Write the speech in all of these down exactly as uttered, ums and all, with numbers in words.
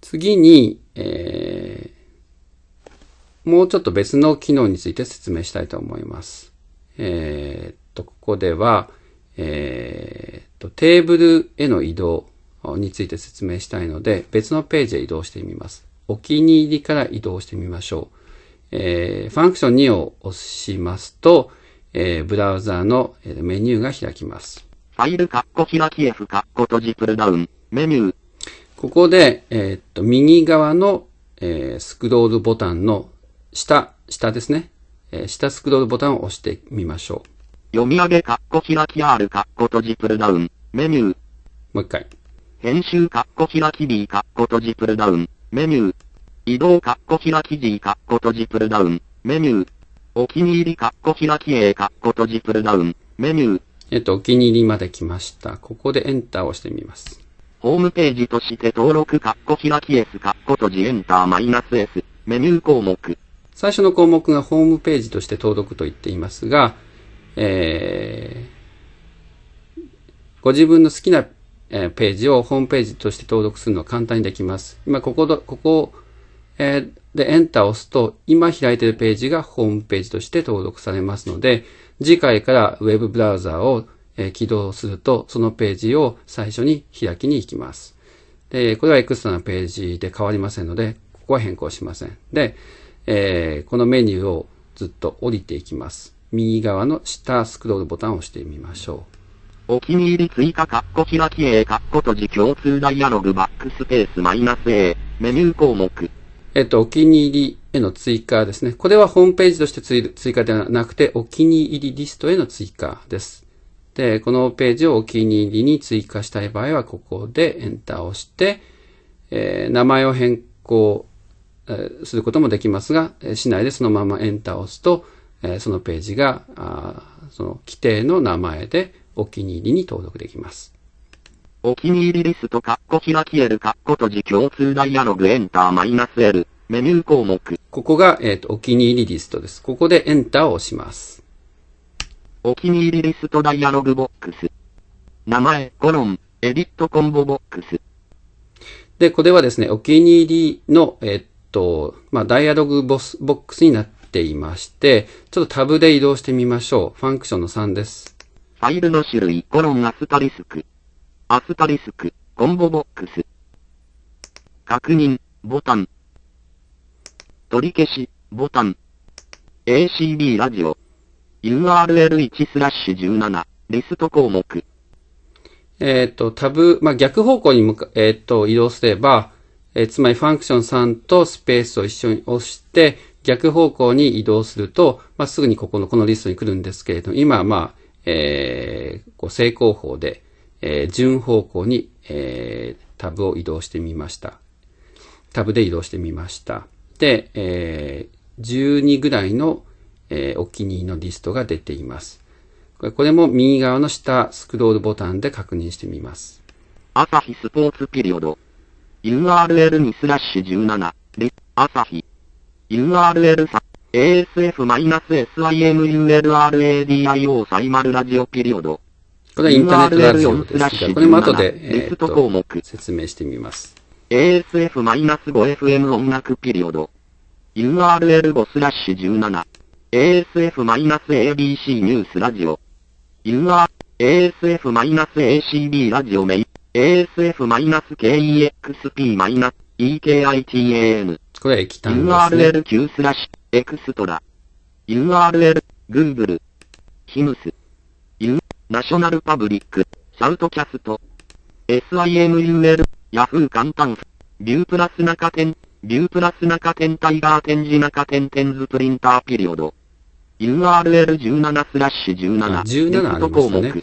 次に、えー、もうちょっと別の機能について説明したいと思います。えー、っと、ここでは、えー、っと、テーブルへの移動について説明したいので、別のページへ移動してみます。お気に入りから移動してみましょう。えー、ファンクションにを押しますと、えー、ブラウザーのメニューが開きます。 ファイル、カッコ開き F、カッコ閉じプルダウン、メニュー。 ここで、えー、っと、右側の、えー、スクロールボタンの下、下ですね。えー、下スクロールボタンを押してみましょう。 読み上げ、カッコ開き R、カッコ閉じプルダウン、メニュー。 もう一回。 編集、カッコ開き B、カッコ閉じプルダウン、メニュー。移動、カッコ開き G、カッコ閉じプルダウン、メニュー。お気に入り、カッコ開き A、カッコ閉じプルダウン、メニュー。 えっと、お気に入りまで来ました。ここでエンターを押してみます。 ホームページとして登録、カッコ開き S、カッコ閉じエンターマイナス S、メニュー項目。 最初の項目がホームページとして登録と言っていますが、えー、ご自分の好きなページをホームページとして登録するのは簡単にできます。今、ここ、ここ、えー、でエンターを押すと、今開いているページがホームページとして登録されますので、次回からウェブブラウザーをえー、起動すると、そのページを最初に開きに行きます。で、これはエクストラなページで変わりませんので、ここは変更しません。で、えー、このメニューをずっと降りていきます。右側の下スクロールボタンを押してみましょう。お気に入り追加、カッコ開き A、カッコ閉じ共通ダイアログバックスペースマイナス A、メニュー項目。 えっと、お気に入りへの追加ですね。これはホームページとして追加ではなくて、お気に入りリストへの追加です。で、このページをお気に入りに追加したい場合は、ここでエンターを押して、えー、名前を変更、えー、することもできますが、えー、しないでそのままエンターを押すと、えー、そのページが、あその規定の名前でお気に入りに登録できます。 お気に入りリスト、カッコ開き L、カッコ閉じ共通ダイアログエンターマイナス L、メニュー項目。 ここが、えっと、お気に入りリストです。ここでエンターを押します。 お気に入りリストダイアログボックス。名前、コロン、エディットコンボボックス。 で、これはですね、お気に入りの、えっと、まあ、ダイアログボスボックスになっていまして、ちょっとタブで移動してみましょう。ファンクションのさんです。 ファイルの種類、コロンアスタリスク。アスタリスク、コンボボックス。確認、ボタン。取り消し、ボタン。エーシービー ラジオ。ユーアールエルワン スラッシュじゅうなな、リスト項目。 えっと、タブ、まあ、逆方向に向か、えっと、移動すれば、えー、つまりファンクションさんとスペースを一緒に押して、逆方向に移動すると、まあ、すぐにここの、このリストに来るんですけれども、今はまあ、えー、こう正攻法で、えー、順方向に、えー、タブを移動してみました。タブで移動してみました。で、えー、じゅうにぐらいの、えー、お気に入りのリストが出ています。これも右側の下スクロールボタンで確認してみます。 朝日スポーツピリオド。ユーアールエルに スラッシュじゅうなな、リ、朝日。ユーアールエルさん、エーエスエフ-エスアイエムユーエルアールエーディーアイオー サイマルラジオピリオド。 これはインターネットラジオですが、これも後で、えー、っと説明してみます。 エーエスエフ-ごエフエム 音楽ピリオド。ユーアールエルご スラッシュじゅうなな。エーエスエフ-エービーシー ニュースラジオ。ユーアール、エーエスエフ-エーシービー ラジオメイン。エーエスエフ-ケーイーエックスピー-イーケーアイティーエーエヌ。 これは液単ですね。 ユーアールエルきゅう スラッシュ、エクストラ。ユーアールエル、Google。ヒムス。U、ナショナルパブリック。シャウトキャスト。エスアイエムユーエル、Yahoo 簡単。ビュープラス中点、ビュープラス中点タイガー点字中点点図プリンターピリオド。ユーアールエルじゅうなな スラッシュじゅうなな。 じゅうななありましたね。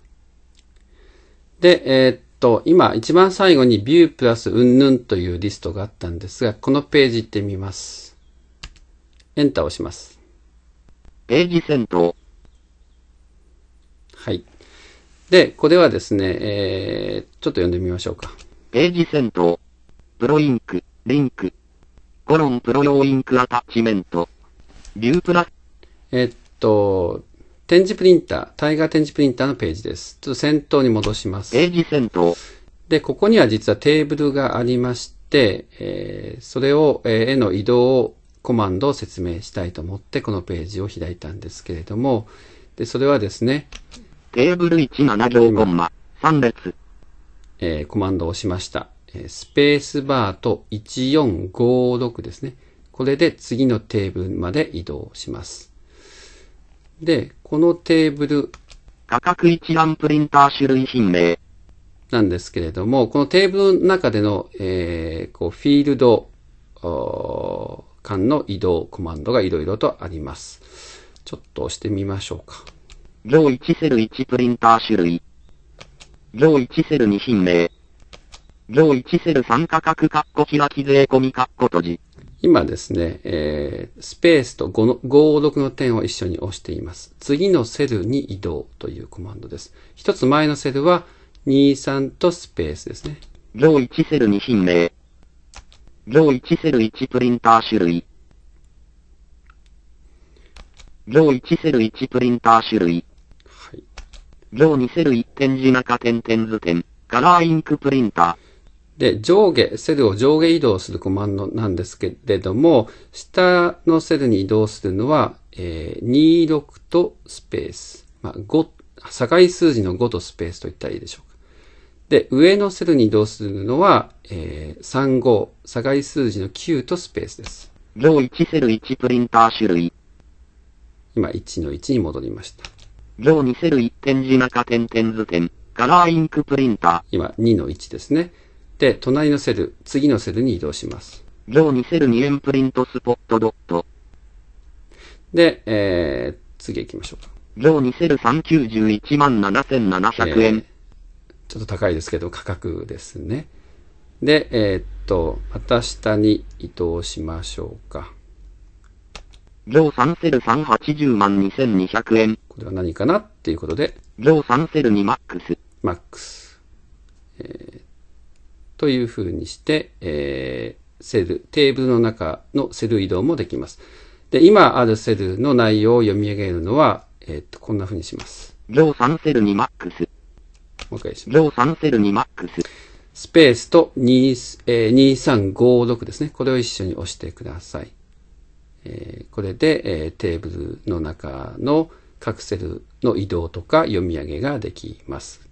で、えー、っと、今一番最後にビュープラスうんぬんというリストがあったんですが、このページ行ってみます。エンターを押します。 ページ戦闘。 はい。で、これはですね、えー、ちょっと読んでみましょうか。 ページ戦闘。プロインク、リンク。コロンプロ用インクアタッチメント。ビュープラス。 えー、っと、点字プリンター、タイガー点字プリンターのページです。ちょっと先頭に戻します。 ページ戦闘。 で、ここには実はテーブルがありまして、 て、えー、それを、えー、への移動をコマンドを説明したいと思ってこのページを開いたんですけれども、でそれはですね、 テーブルいちなな行コンマさん列、 えー、コマンドを押しました。えー、スペースバーといちよんごろくですね。これで次のテーブルまで移動します。で、このテーブル、 価格一覧プリンター種類品名なんですけれども、このテーブルの中での、えー、こうフィールド間の移動コマンドがいろいろとあります。ちょっと押してみましょうか。 行いちセルいちプリンター種類。行いちセルに品名。行いちセルさん価格カッコ開き税込みカッコ閉じ。 今ですね、えー、スペースとごのごろくの点を一緒に押しています。次のセルに移動というコマンドです。一つ前のセルはにさんとスペースですね。 行いちセルに品名。行いちセルいちプリンター種類。行いちセルいちプリンター種類。 はい。 行にセルいち点字中点点図点。カラーインクプリンター。 で、上下、セルを上下移動するコマンドなんですけれども、下のセルに移動するのは、えー、にじゅうろくとスペース。まあ、ご、境数字のごとスペースと言ったらいいでしょうか。で、上のセルに移動するのは、えー、さんじゅうご、境数字のきゅうとスペースです。 行いちセルいちプリンター種類。 今、いちのいちに戻りました。 行にセルいち点字中点点図点。カラーインクプリンター。 今、にのいちですね。で、隣のセル、次のセルに移動します。 行にセルに円プリントスポットドット。 で、えー、次行きましょうか。 行にセルさんきゅういちまんななせんななひゃくえん、えー。 ちょっと高いですけど、価格ですね。で、えー、っと、また下に移動しましょうか。 行さんセルさんはちじゅうまんにせんにひゃくえん。 これは何かなっていうことで、 行さんセルにマックス。 マックス。えー、というふうにして、えー、セル、テーブルの中のセル移動もできます。で、今あるセルの内容を読み上げるのは、えー、っと、こんなふうにします。 行さんセルにマックス。 もう一回します。 行さんセルにマックス。スペースとに、えー、にさんごろくですね。これを一緒に押してください。えー、これで、えー、テーブルの中の各セルの移動とか読み上げができます。